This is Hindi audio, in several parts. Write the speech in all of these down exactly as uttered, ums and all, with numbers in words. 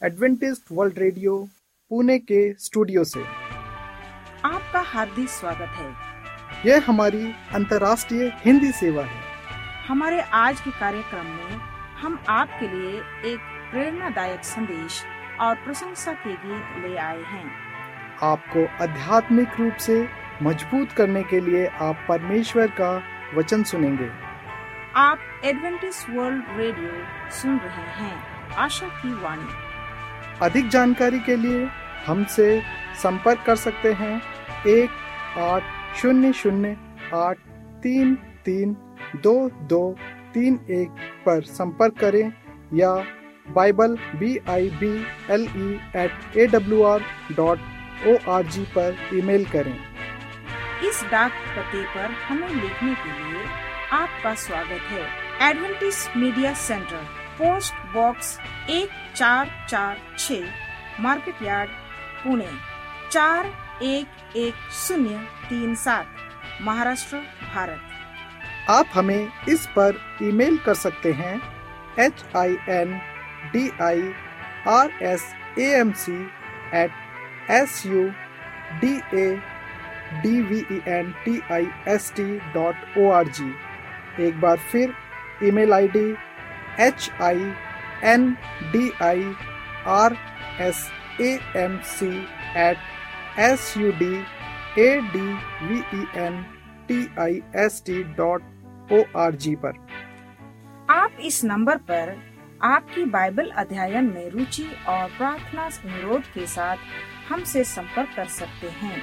एडवेंटिस्ट वर्ल्ड रेडियो पुणे के स्टूडियो से आपका हार्दिक स्वागत है। यह हमारी अंतर्राष्ट्रीय हिंदी सेवा है। हमारे आज के कार्यक्रम में हम आपके लिए एक प्रेरणादायक संदेश और प्रशंसा के गीत ले आए हैं। आपको आध्यात्मिक रूप से मजबूत करने के लिए आप परमेश्वर का वचन सुनेंगे। आप एडवेंटिस्ट वर्ल्ड रेडियो सुन रहे हैं, आशा की वाणी। अधिक जानकारी के लिए हमसे संपर्क कर सकते हैं। एक आठ शून्य शून्य आठ तीन तीन दो दो तीन एक पर संपर्क करें या Bible B I B L E at A W R dot O R G पर ईमेल करें। इस डाक पते पर हमें लिखने के लिए आपका स्वागत है। Adventist media centre, post box एक चार चार छः, मार्केट यार्ड, पुणे चार एक एक शून्य तीन सात, महाराष्ट्र, भारत। आप हमें इस पर ईमेल कर सकते हैं H I N D I R S A M C at S U D A D V E N T I S T dot O R G. एक बार फिर email ID H I N D I R S A M C at S U D A D V E N T I S T dot O R G पर। आप इस नंबर पर आपकी बाइबल अध्ययन में रुचि और प्रार्थना अनुरोध के साथ हमसे संपर्क कर सकते हैं।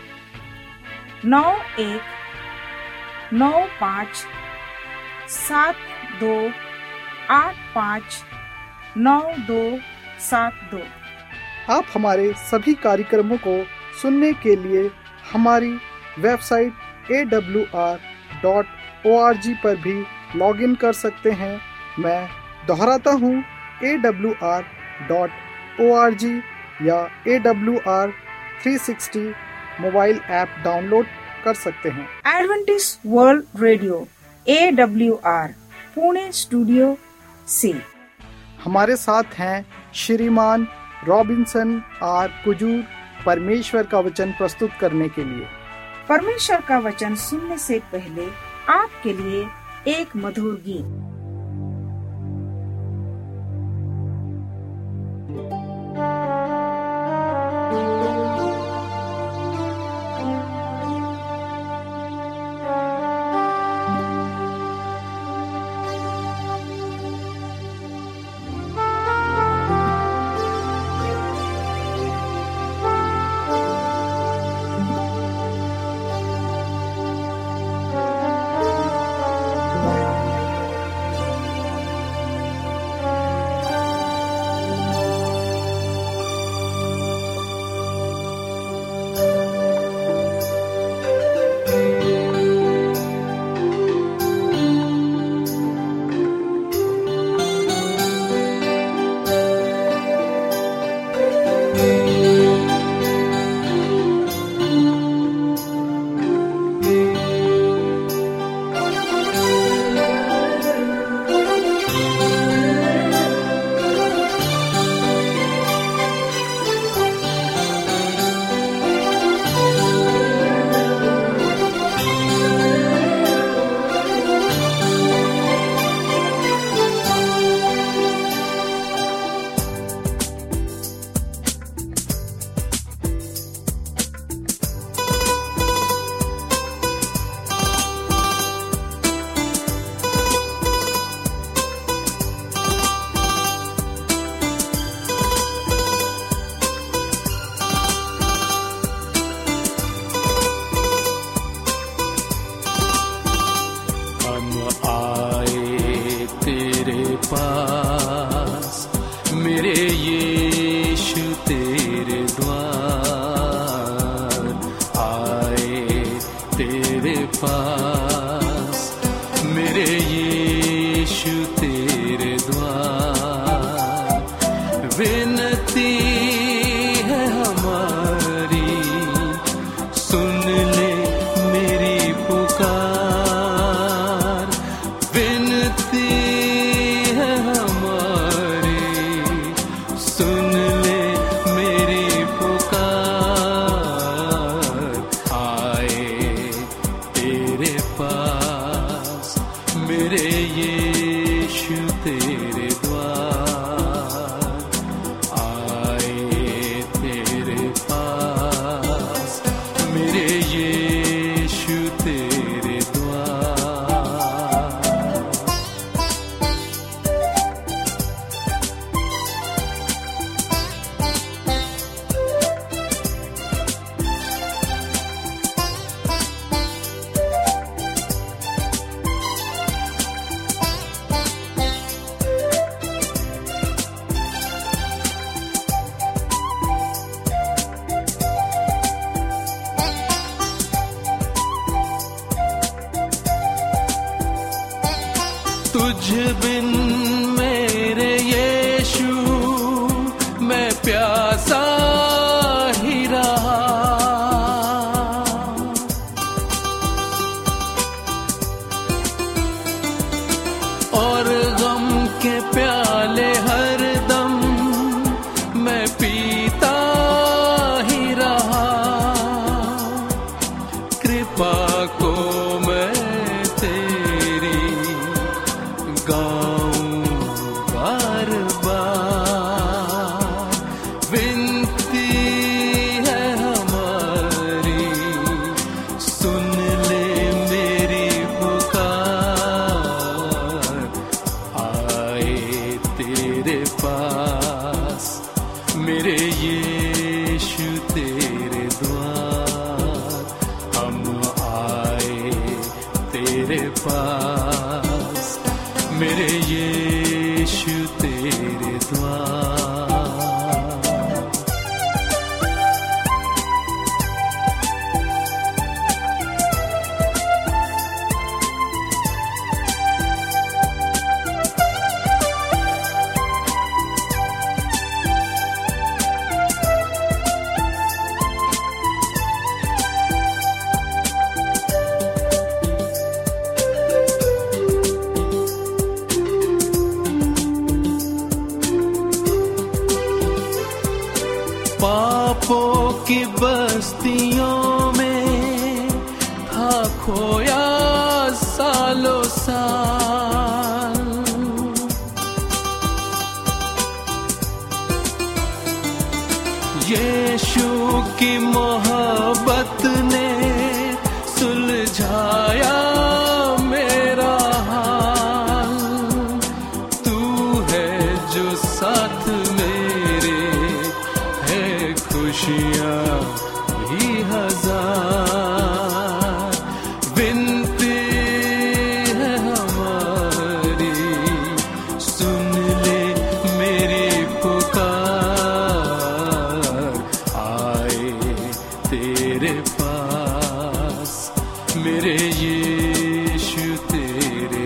नौ एक नौ पाँच सात दो आठ पाँच नौ दो सात दो। आप हमारे सभी कार्यक्रमों को सुनने के लिए हमारी website A W R dot O R G पर भी लॉगिन कर सकते हैं। मैं दोहराता हूँ, A W R dot O R G या A W R three sixty mobile app download कर सकते हैं। Adventist world radio A W R Pune studio से हमारे साथ हैं श्रीमान रॉबिन्सन आर कुजूर, परमेश्वर का वचन प्रस्तुत करने के लिए। परमेश्वर का वचन सुनने से पहले आपके लिए एक मधुर गीत। सुन ले तुझ बिन मेरे यीशु मैं प्यासा ही रहा। और गम के प्याले हर दम मैं पीता ही रहा। कृपा को मैं तेरी गाऊं बार बार। विनती है हमारी सुन ले मेरी पुकार। आए तेरे पास मेरे यीशु तेरे द्वार। हम आए तेरे पास मेरे यीशु तेरे द्वार। पापों की बस्तियों में था खोया सालों साल। यीशु की मोहब्बत ने सुलझाया मेरा हाल। तू है जो साथ मेरे है खुशियाँ भी हजार। विनती है हमारी सुन ले मेरी पुकार। आए तेरे पास मेरे यीशु तेरे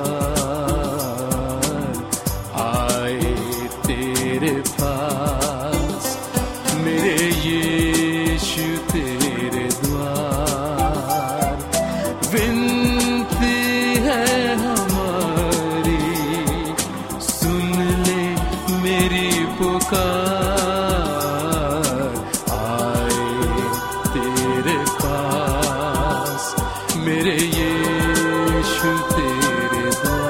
द्वार। आए तेरे पास मेरे यीशु तेरे द्वार। विनती है हमारी सुन ले मेरी पुकार। आए तेरे पास मेरे यीशु तेरे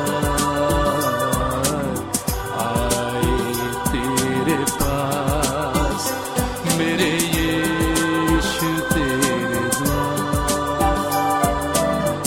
द्वार। आए तेरे पास मेरे यीशु तेरे द्वार।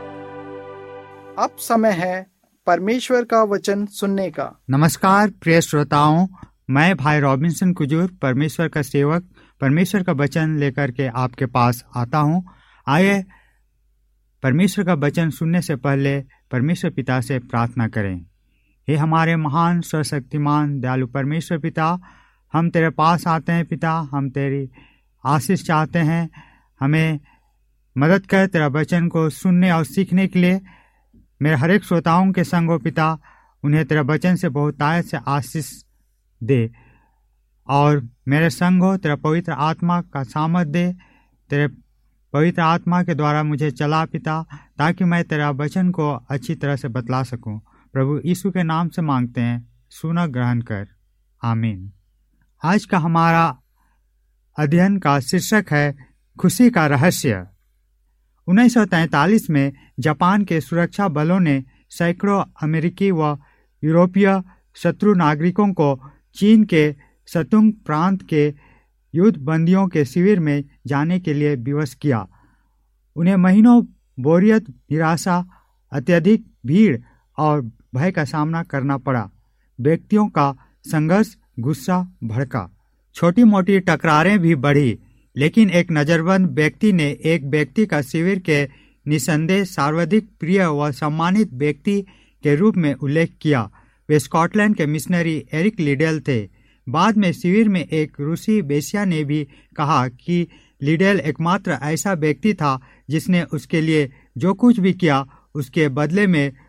अब समय है परमेश्वर का वचन सुनने का। नमस्कार प्रिय श्रोताओं, मैं भाई रॉबिन्सन कुजूर परमेश्वर का सेवक परमेश्वर का वचन लेकर के आपके पास आता हूँ। आइए परमेश्वर का वचन सुनने से पहले परमेश्वर पिता से प्रार्थना करें। हे हमारे महान सर्वशक्तिमान दयालु परमेश्वर पिता, हम तेरे पास आते हैं पिता। हम तेरी आशीष चाहते हैं, हमें मदद कर तेरा वचन को सुनने और सीखने के लिए। मेरे हर एक श्रोताओं के संग हो पिता, उन्हें तेरा वचन से बहुतायत से आशीष दे। और मेरे संग हो तेरा पवित्र आत्मा का सामर्थ दे। तेरे पवित्र आत्मा के द्वारा मुझे चला पिता, ताकि मैं तेरा वचन को अच्छी तरह से बतला सकूं। प्रभु यीशु के नाम से मांगते हैं, सुना ग्रहण कर, आमीन। आज का हमारा अध्ययन का शीर्षक है खुशी का रहस्य। उन्नीस सौ तैंतालीस में जापान के सुरक्षा बलों ने सैकड़ों अमेरिकी व यूरोपीय शत्रु नागरिकों को चीन के शतुंग प्रांत के युद्ध बंदियों के शिविर में जाने के लिए विवश किया। उन्हें महीनों बोरियत, निराशा, अत्यधिक भीड़ और भय का सामना करना पड़ा। व्यक्तियों का संघर्ष, गुस्सा भड़का, छोटी मोटी टकरारें भी बढ़ी, लेकिन एक नजरबंद व्यक्ति ने एक व्यक्ति का शिविर के निसंदेह सर्वाधिक प्रिय व सम्मानित व्यक्ति के रूप में उल्लेख किया। वे स्कॉटलैंड के मिशनरी एरिक लिडेल थे। बाद में शिविर में एक रूसी वेश्या ने भी कहा कि लिडेल एकमात्र ऐसा व्यक्ति था जिसने उसके लिए जो कुछ भी किया उसके बदले में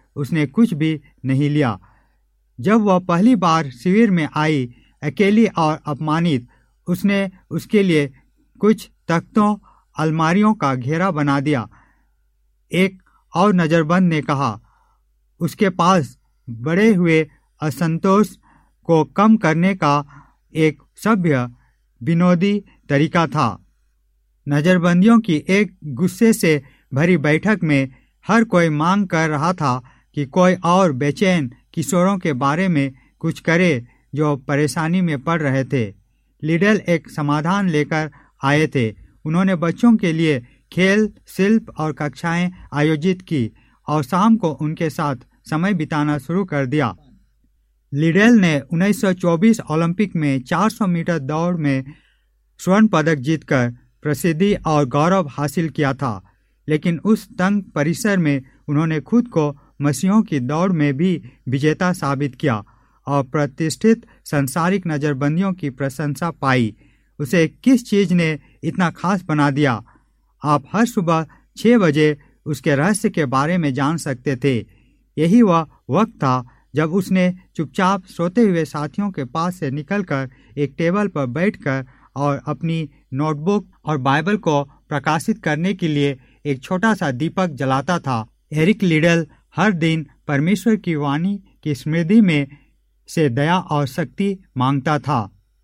उसने कुछ भी नहीं लिया। जब वह पहली बार शिविर में आई, अकेली और अपमानित, उसने उसके लिए कुछ तख्तों अलमारियों का घेरा बना दिया। एक और नजरबंद ने कहा, उसके पास बढ़े हुए असंतोष को कम करने का एक सभ्य विनोदी तरीका था। नजरबंदियों की एक गुस्से से भरी बैठक में हर कोई मांग कर रहा था कि कोई और बेचैन किशोरों के बारे में कुछ करे जो परेशानी में पड़ रहे थे। लिडल एक समाधान लेकर आए थे। उन्होंने बच्चों के लिए खेल, शिल्प और कक्षाएं आयोजित की और शाम को उनके साथ समय बिताना शुरू कर दिया। लिडल ने उन्नीस सौ चौबीस ओलंपिक में चार सौ मीटर दौड़ में स्वर्ण पदक जीतकर प्रसिद्धि और गौरव हासिल किया था, लेकिन उस तंग परिसर में उन्होंने खुद को मसीहों की दौड़ में भी विजेता साबित किया और प्रतिष्ठित सांसारिक नजरबंदियों की प्रशंसा पाई। उसे किस चीज ने इतना खास बना दिया? आप हर सुबह छह बजे उसके रहस्य के बारे में जान सकते थे। यही वह वक्त था जब उसने चुपचाप सोते हुए साथियों के पास से निकलकर एक टेबल पर बैठकर और अपनी नोटबुक और बाइबल को प्रकाशित करने के लिए एक छोटा सा दीपक जलाता था। एरिक लिडल हर दिन परमेश्वर की वाणी की स्मृति में से दया और शक्ति मांगता था।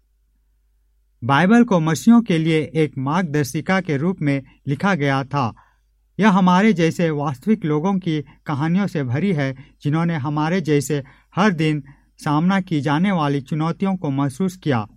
बाइबल को मसीहों के लिए एक मार्गदर्शिका के रूप में लिखा गया था। यह हमारे जैसे वास्तविक लोगों की कहानियों से भरी है, जिन्होंने हमारे जैसे हर दिन सामना की जाने वाली चुनौतियों को महसूस किया।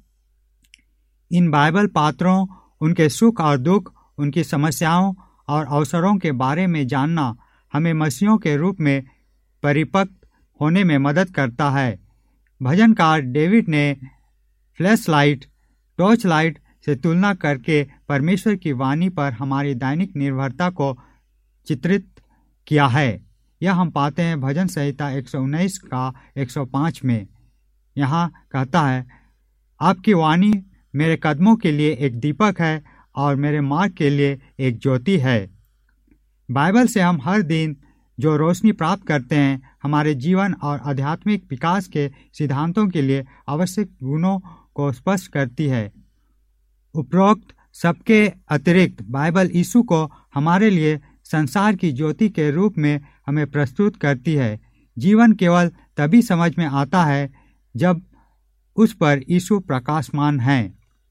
इन बाइबल पात्रों, उनके सुख और दुख, उनकी समस्याओं और अवसरों के बारे में जानना हमें मसीहों के रूप में परिपक्व होने में मदद करता है। भजनकार डेविड ने फ्लैश लाइट, टॉर्च लाइट से तुलना करके परमेश्वर की वाणी पर हमारी दैनिक निर्भरता को चित्रित किया है। यह हम पाते हैं भजन संहिता एक सौ उन्नीस का एक सौ पाँच में। यहाँ कहता है, आपकी वाणी मेरे कदमों के लिए एक दीपक है और मेरे मार्ग के लिए एक ज्योति है। बाइबल से हम हर दिन जो रोशनी प्राप्त करते हैं, हमारे जीवन और आध्यात्मिक विकास के सिद्धांतों के लिए आवश्यक गुणों को स्पष्ट करती है। उपरोक्त सबके अतिरिक्त बाइबल यीशु को हमारे लिए संसार की ज्योति के रूप में हमें प्रस्तुत करती है। जीवन केवल तभी समझ में आता है जब उस पर यीशु प्रकाशमान है।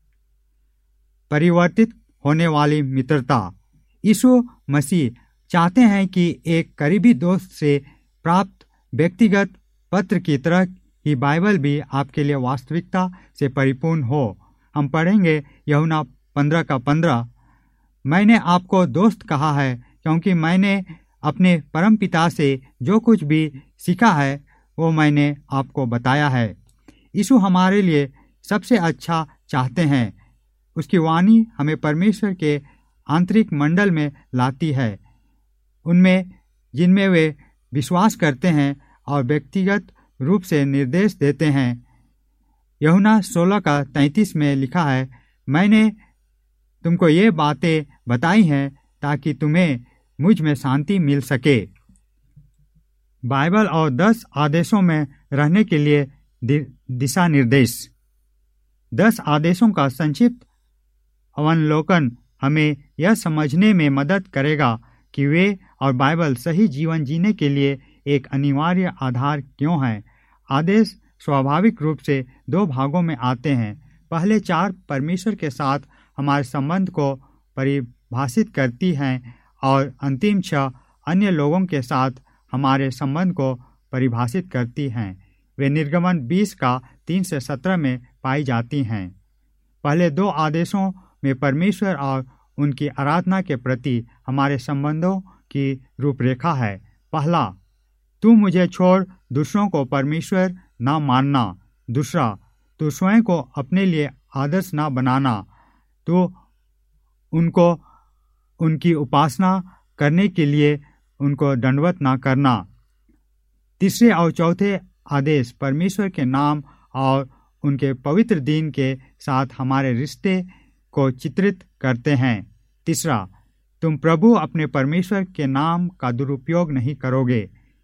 परिवर्तित होने वाली मित्रता। यीशु मसीह चाहते हैं कि एक करीबी दोस्त से प्राप्त व्यक्तिगत पत्र की तरह ही बाइबल भी आपके लिए वास्तविकता से परिपूर्ण हो। हम पढ़ेंगे यूहन्ना पंद्रह का पंद्रह। मैंने आपको दोस्त कहा है क्योंकि मैंने अपने परमपिता से जो कुछ भी सीखा है वो मैंने आपको बताया है। यीशु हमारे लिए सबसे अच्छा चाहते हैं। उसकी वाणी हमें परमेश्वर के आंतरिक मंडल में लाती है, उनमें जिनमें वे विश्वास करते हैं और व्यक्तिगत रूप से निर्देश देते हैं। यूहन्ना सोलह का तैंतीस में लिखा है, मैंने तुमको ये बातें बताई हैं ताकि तुम्हें मुझ में शांति मिल सके। बाइबल और दस आदेशों में रहने के लिए दि, दिशा निर्देश। दस आदेशों का संक्षिप्त अवलोकन हमें यह समझने में मदद करेगा कि वे और बाइबल सही जीवन जीने के लिए एक अनिवार्य आधार क्यों है। आदेश स्वाभाविक रूप से दो भागों में आते हैं। पहले चार परमेश्वर के साथ हमारे संबंध को परिभाषित करती हैं और अंतिम छह अन्य लोगों के साथ हमारे संबंध को परिभाषित करती हैं। वे निर्गमन बीस का तीन से सत्रह में पाई जाती हैं। पहले दो आदेशों में परमेश्वर और उनकी आराधना के प्रति हमारे संबंधों की रूपरेखा है। पहला, तू मुझे छोड़ दूसरों को परमेश्वर न मानना। दूसरा, तू स्वयं को अपने लिए आदर्श न बनाना। तू उनको उनकी उपासना करने के लिए उनको दंडवत न करना। तीसरे और चौथे आदेश परमेश्वर के नाम और उनके पवित्र दिन के साथ हमारे रिश्ते को चित्रित करते हैं। तीसरा, तुम प्रभु अपने परमेश्वर के नाम का दुरुपयोग नहीं करोगे।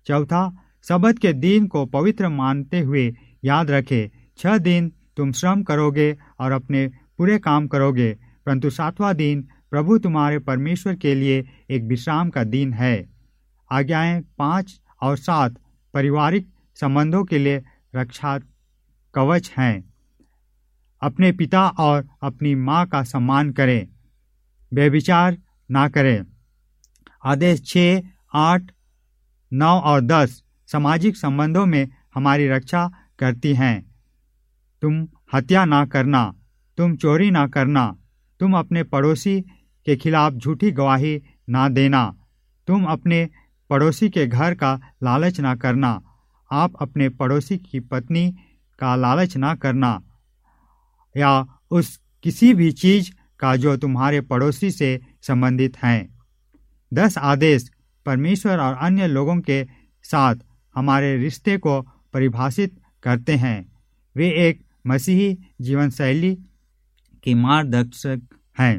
चौथा, सबत के दिन को पवित्र मानते हुए याद रखे। छह दिन तुम श्रम करोगे और अपने पूरे काम करोगे, परंतु सातवां दिन प्रभु तुम्हारे परमेश्वर के लिए एक विश्राम का दिन है। आज्ञाएं पाँच और सात पारिवारिक संबंधों के लिए रक्षा कवच हैं। अपने पिता और अपनी माँ का सम्मान करें। व्यभिचार ना करें। आदेश छः, आठ, नौ और दस सामाजिक संबंधों में हमारी रक्षा करती हैं। तुम हत्या ना करना, तुम चोरी ना करना, तुम अपने पड़ोसी के खिलाफ झूठी गवाही ना देना, तुम अपने पड़ोसी के घर का लालच ना करना, आप अपने पड़ोसी की पत्नी का लालच ना करना, या उस किसी भी चीज का जो तुम्हारे पड़ोसी से संबंधित हैं। दस आदेश परमेश्वर और अन्य लोगों के साथ हमारे रिश्ते को परिभाषित करते हैं। वे एक मसीही जीवन शैली के मार्गदर्शक हैं।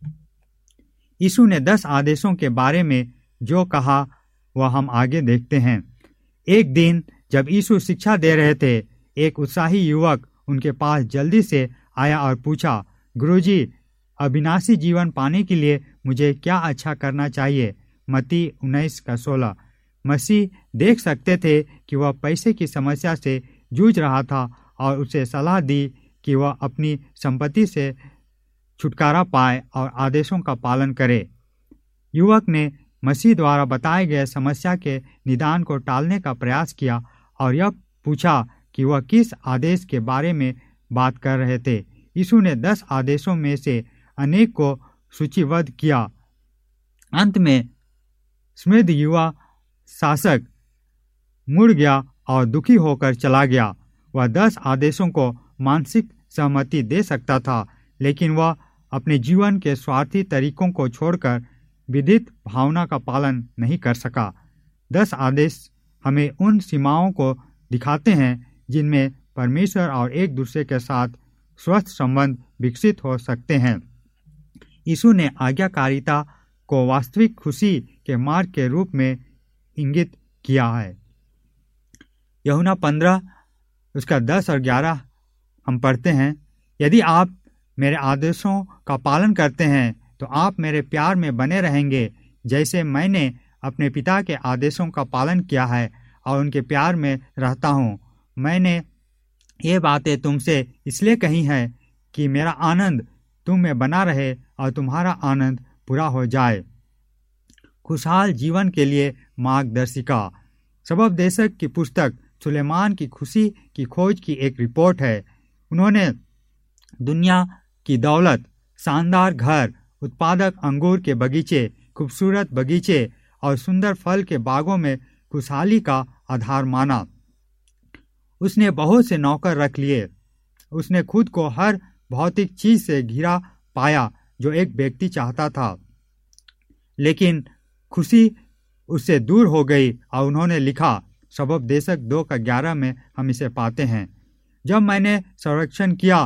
यीशु ने दस आदेशों के बारे में जो कहा वह हम आगे देखते हैं। एक दिन जब यीशु शिक्षा दे रहे थे, एक उत्साही युवक उनके पास जल्दी से आया और पूछा, गुरुजी, अविनाशी जीवन पाने के लिए मुझे क्या अच्छा करना चाहिए? मत्ती उन्नीस का सोलह। मसीह देख सकते थे कि वह पैसे की समस्या से जूझ रहा था और उसे सलाह दी कि वह अपनी संपत्ति से छुटकारा पाए और आदेशों का पालन करे। युवक ने मसीह द्वारा बताए गए समस्या के निदान को टालने का प्रयास किया और यह पूछा कि वह किस आदेश के बारे में बात कर रहे थे। यीशु ने दस आदेशों में से अनेक को सूचीबद्ध किया। अंत में स्मृद युवा शासक मुड़ गया और दुखी होकर चला गया। वह दस आदेशों को मानसिक सहमति दे सकता था, लेकिन वह अपने जीवन के स्वार्थी तरीकों को छोड़कर विदित भावना का पालन नहीं कर सका। दस आदेश हमें उन सीमाओं को दिखाते हैं जिनमें परमेश्वर और एक दूसरे के साथ स्वस्थ संबंध विकसित हो सकते हैं। यीशु ने आज्ञाकारिता को वास्तविक खुशी के मार्ग के रूप में इंगित किया है। यूहन्ना पंद्रह उसका दस और ग्यारह हम पढ़ते हैं, यदि आप मेरे आदेशों का पालन करते हैं तो आप मेरे प्यार में बने रहेंगे, जैसे मैंने अपने पिता के आदेशों का पालन किया है और उनके प्यार में रहता हूँ। मैंने ये बातें तुमसे इसलिए कही हैं कि मेरा आनंद तुम में बना रहे और तुम्हारा आनंद पूरा हो जाए। खुशहाल जीवन के लिए मार्गदर्शिका। सबोपदेशक की पुस्तक सुलेमान की खुशी की खोज की एक रिपोर्ट है। उन्होंने दुनिया की दौलत, शानदार घर, उत्पादक अंगूर के बगीचे, खूबसूरत बगीचे और सुंदर फल के बागों में खुशहाली का आधार माना। उसने बहुत से नौकर रख लिए। उसने खुद को हर भौतिक चीज से घिरा पाया जो एक व्यक्ति चाहता था, लेकिन खुशी उससे दूर हो गई और उन्होंने लिखा, सबोपदेशक दो का ग्यारह में हम इसे पाते हैं, जब मैंने संरक्षण किया,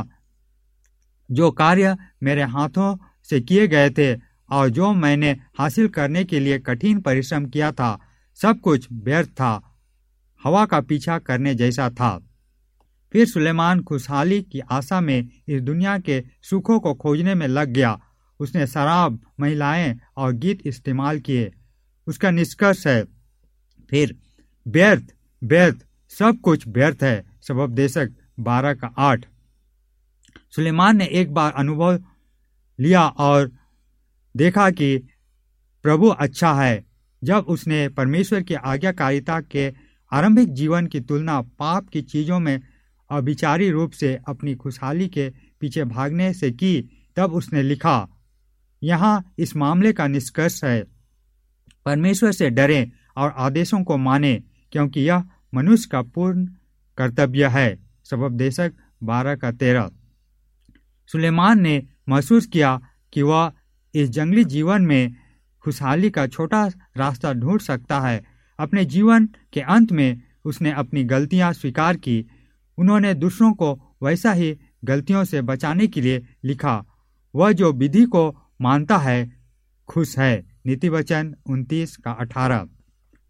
जो कार्य मेरे हाथों से किए गए थे और जो मैंने हासिल करने के लिए कठिन परिश्रम किया था, सब कुछ व्यर्थ था, हवा का पीछा करने जैसा था। फिर सुलेमान खुशहाली की आशा में इस दुनिया के सुखों को खोजने में लग गया। उसने शराब, महिलाएं और गीत इस्तेमाल किए। उसका निष्कर्ष है, फिर व्यर्थ व्यर्थ सब कुछ व्यर्थ है। सबोपदेशक बारह का आठ। सुलेमान ने एक बार अनुभव लिया और देखा कि प्रभु अच्छा है। जब उसने परमेश्वर की आज्ञाकारिता के आरंभिक जीवन की तुलना पाप की चीजों में अविचारी रूप से अपनी खुशहाली के पीछे भागने से की, तब उसने लिखा, यहाँ इस मामले का निष्कर्ष है, परमेश्वर से डरें और आदेशों को मानें, क्योंकि यह मनुष्य का पूर्ण कर्तव्य है। सबोपदेशक बारह का तेरह। सुलेमान ने महसूस किया कि वह इस जंगली जीवन में खुशहाली का छोटा रास्ता ढूंढ सकता है। अपने जीवन के अंत में उसने अपनी गलतियां स्वीकार की। उन्होंने दूसरों को वैसा ही गलतियों से बचाने के लिए लिखा, वह जो विधि को मानता है खुश है। नीति वचन उनतीस का अठारह।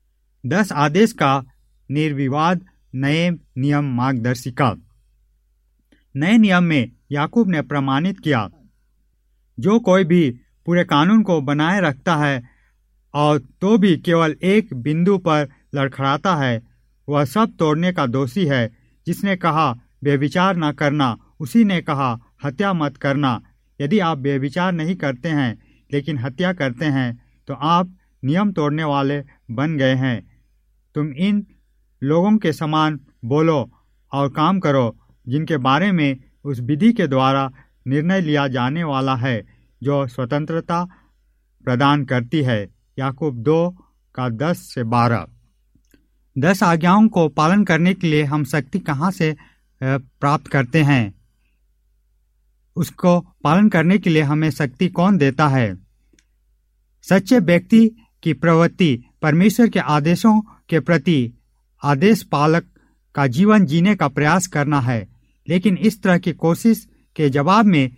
दस आदेश का निर्विवाद नए नियम मार्गदर्शिका। नए नियम में याकूब ने प्रमाणित किया, जो कोई भी पूरे कानून को बनाए रखता है और तो भी केवल एक बिंदु पर लड़खड़ाता है, वह सब तोड़ने का दोषी है। जिसने कहा व्यभिचार न करना, उसी ने कहा हत्या मत करना। यदि आप व्यभिचार नहीं करते हैं लेकिन हत्या करते हैं तो आप नियम तोड़ने वाले बन गए हैं। तुम इन लोगों के समान बोलो और काम करो जिनके बारे में उस विधि के द्वारा निर्णय लिया जाने वाला है जो स्वतंत्रता प्रदान करती है। याकूब दो का दस से बारह। दस आज्ञाओं को पालन करने के लिए हम शक्ति कहाँ से प्राप्त करते हैं? उसको पालन करने के लिए हमें शक्ति कौन देता है? सच्चे व्यक्ति की प्रवृत्ति परमेश्वर के आदेशों के प्रति आदेश पालक का जीवन जीने का प्रयास करना है। लेकिन इस तरह की कोशिश के जवाब में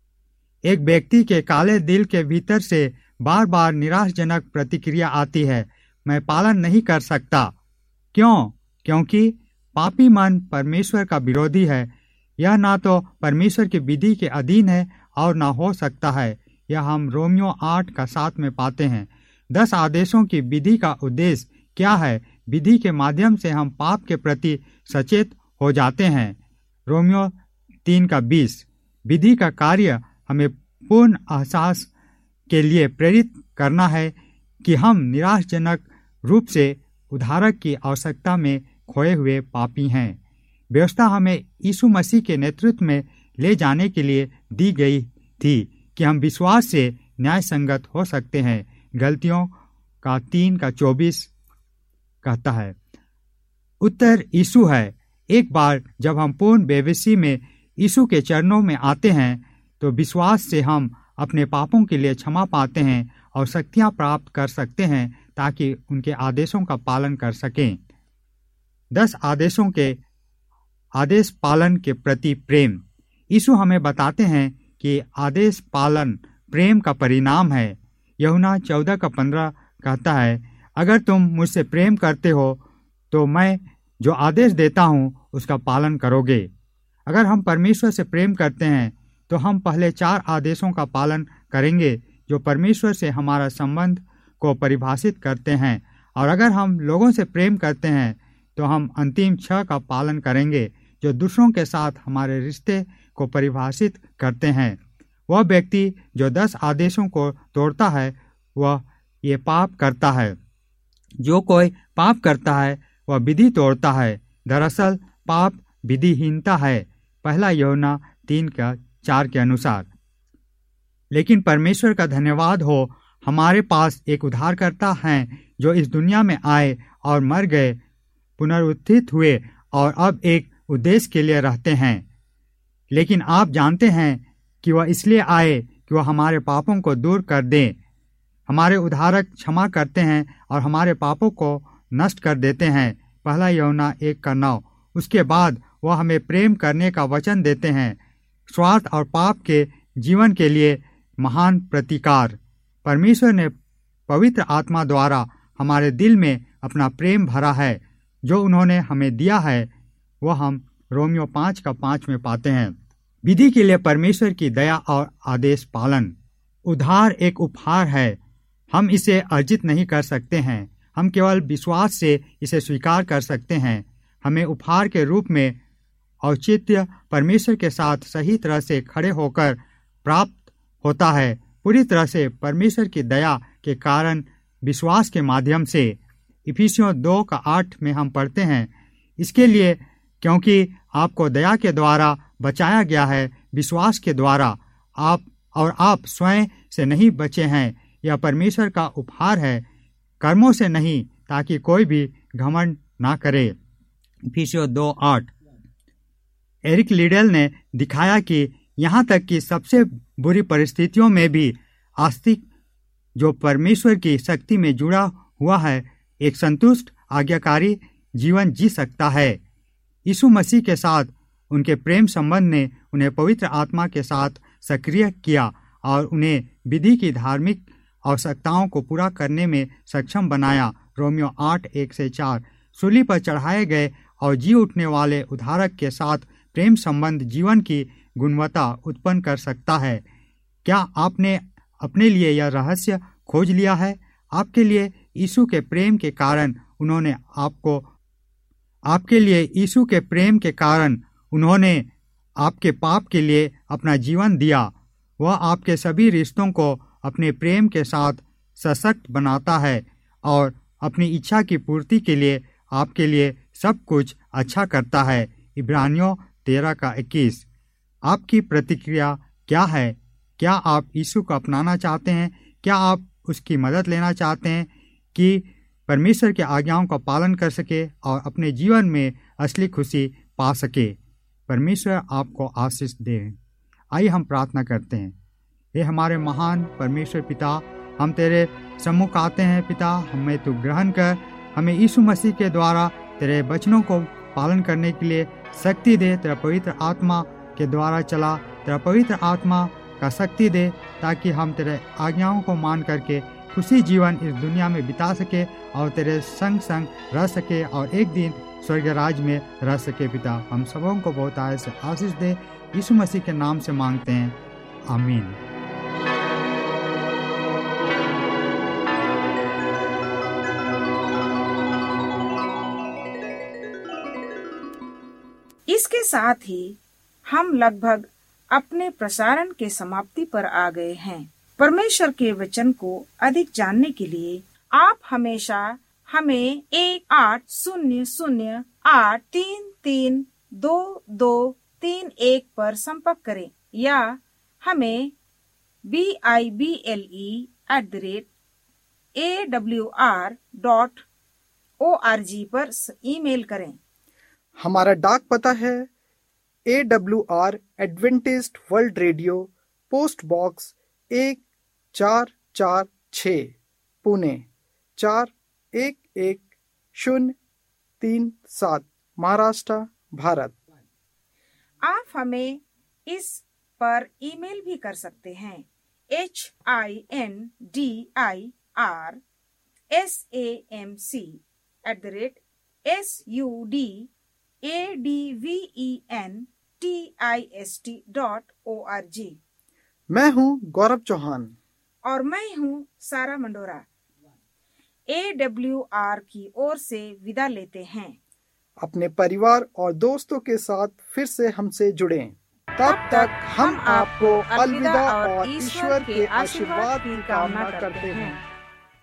एक व्यक्ति के काले दिल के भीतर से बार बार निराशजनक प्रतिक्रिया आती है, मैं पालन नहीं कर सकता। क्यों? क्योंकि पापी मन परमेश्वर का विरोधी है। यह ना तो परमेश्वर की विधि के अधीन है और ना हो सकता है। यह हम रोमियो आठ का सात में पाते हैं। दस आदेशों की विधि का उद्देश्य क्या है? विधि के माध्यम से हम पाप के प्रति सचेत हो जाते हैं। रोमियो तीन का बीस। विधि का कार्य हमें पूर्ण एहसास के लिए प्रेरित करना है कि हम निराशजनक रूप से उद्धारक की आवश्यकता में खोए हुए पापी हैं। व्यवस्था हमें यीशु मसीह के नेतृत्व में ले जाने के लिए दी गई थी कि हम विश्वास से न्याय संगत हो सकते हैं। गलतियों का तीन का चौबीस कहता है। उत्तर यीशु है। एक बार जब हम पूर्ण बेबसी में यीशु के चरणों में आते हैं तो विश्वास से हम अपने पापों के लिए क्षमा पाते हैं और शक्तियां प्राप्त कर सकते हैं ताकि उनके आदेशों का पालन कर सकें। दस आदेशों के आदेश पालन के प्रति प्रेम। यीशु हमें बताते हैं कि आदेश पालन प्रेम का परिणाम है। यूहन्ना चौदह का पंद्रह कहता है, अगर तुम मुझसे प्रेम करते हो तो मैं जो आदेश देता हूँ उसका पालन करोगे। अगर हम परमेश्वर से प्रेम करते हैं तो हम पहले चार आदेशों का पालन करेंगे जो परमेश्वर से हमारा संबंध को परिभाषित करते हैं, और अगर हम लोगों से प्रेम करते हैं तो हम अंतिम छह का पालन करेंगे जो दूसरों के साथ हमारे रिश्ते को परिभाषित करते हैं। वह व्यक्ति जो दस आदेशों को तोड़ता है वह ये पाप करता है। जो कोई पाप करता है वह विधि तोड़ता है। दरअसल पाप विधिहीनता है, पहला यूहन्ना तीन का चार के अनुसार। लेकिन परमेश्वर का धन्यवाद हो, हमारे पास एक उद्धारकर्ता है जो इस दुनिया में आए और मर गए, पुनरुत्थित हुए और अब एक उद्देश्य के लिए रहते हैं। लेकिन आप जानते हैं कि वह इसलिए आए कि वह हमारे पापों को दूर कर दें। हमारे उद्धारक क्षमा करते हैं और हमारे पापों को नष्ट कर देते हैं, पहला यूहन्ना एक का नौ। उसके बाद वह हमें प्रेम करने का वचन देते हैं। स्वार्थ और पाप के जीवन के लिए महान प्रतिकार। परमेश्वर ने पवित्र आत्मा द्वारा हमारे दिल में अपना प्रेम भरा है जो उन्होंने हमें दिया है, वह हम रोमियो पाँच का पाँच में पाते हैं। विधि के लिए परमेश्वर की दया और आदेश पालन। उद्धार एक उपहार है, हम इसे अर्जित नहीं कर सकते हैं, हम केवल विश्वास से इसे स्वीकार कर सकते हैं। हमें उपहार के रूप में औचित्य परमेश्वर के साथ सही तरह से खड़े होकर प्राप्त होता है, पूरी तरह से परमेश्वर की दया के कारण विश्वास के माध्यम से। इफिसियों दो का आठ में हम पढ़ते हैं, इसके लिए क्योंकि आपको दया के द्वारा बचाया गया है, विश्वास के द्वारा। आप और आप स्वयं से नहीं बचे हैं, यह परमेश्वर का उपहार है, कर्मों से नहीं, ताकि कोई भी घमंड ना करे। इफिसियों दो आठ। एरिक लिडल ने दिखाया कि यहाँ तक कि सबसे बुरी परिस्थितियों में भी आस्तिक जो परमेश्वर की शक्ति में जुड़ा हुआ है एक संतुष्ट आज्ञाकारी जीवन जी सकता है। यीशु मसीह के साथ उनके प्रेम संबंध ने उन्हें पवित्र आत्मा के साथ सक्रिय किया और उन्हें विधि की धार्मिक आवश्यकताओं को पूरा करने में सक्षम बनाया। रोमियो आठ एक से चार। सूली पर चढ़ाए गए और जी उठने वाले उद्धारक के साथ प्रेम संबंध जीवन की गुणवत्ता उत्पन्न कर सकता है। क्या आपने अपने लिए यह रहस्य खोज लिया है? आपके लिए यीशु के प्रेम के कारण उन्होंने आपको आपके लिए यीशु के प्रेम के कारण उन्होंने आपके पाप के लिए अपना जीवन दिया। वह आपके सभी रिश्तों को अपने प्रेम के साथ सशक्त बनाता है और अपनी इच्छा की पूर्ति के लिए आपके लिए सब कुछ अच्छा करता है। इब्रानियों तेरह का इक्कीस। आपकी प्रतिक्रिया क्या है? क्या आप यीशु को अपनाना चाहते हैं? क्या आप उसकी मदद लेना चाहते हैं कि परमेश्वर के आज्ञाओं का पालन कर सके और अपने जीवन में असली खुशी पा सके? परमेश्वर आपको आशीष दे। आइए हम प्रार्थना करते हैं। हे हमारे महान परमेश्वर पिता, हम तेरे सम्मुख आते हैं पिता। हमें तू ग्रहण कर, हमें यीशु मसीह के द्वारा तेरे वचनों को पालन करने के लिए शक्ति दे। तेरा पवित्र आत्मा के द्वारा चला, तेरा पवित्र आत्मा का शक्ति दे, ताकि हम तेरे आज्ञाओं को मान करके खुशी जीवन इस दुनिया में बिता सके और तेरे संग संग रह सके और एक दिन स्वर्ग राज में रह सके। पिता, हम सबों को बहुत आय से आशीष दे। यीशु मसीह के नाम से मांगते हैं, आमीन। इसके साथ ही हम लगभग अपने प्रसारण के समाप्ति पर आ गए हैं। परमेश्वर के वचन को अधिक जानने के लिए आप हमेशा हमें एक आठ शून्य शून्य आठ तीन तीन दो दो तीन एक पर संपर्क करें या हमें B I B L E at the rate A W R dot O R G पर ईमेल करें। हमारा डाक पता है A W R Adventist world radio, post box एक चार चार छ, पुणे चार एक एक शून्य तीन सात, महाराष्ट्र, भारत। आप हमें इस पर ईमेल भी कर सकते हैं। H I N D I R S A M C at the rate S U D A D V E N T I S T dot O R G. मैं हूँ गौरव चौहान और मैं हूँ सारा मंडोरा। ए डब्ल्यू आर की ओर से विदा लेते हैं। अपने परिवार और दोस्तों के साथ फिर से हमसे जुड़ें। तब तक हम आपको अलविदा और ईश्वर के आशीर्वाद की कामना करते हैं।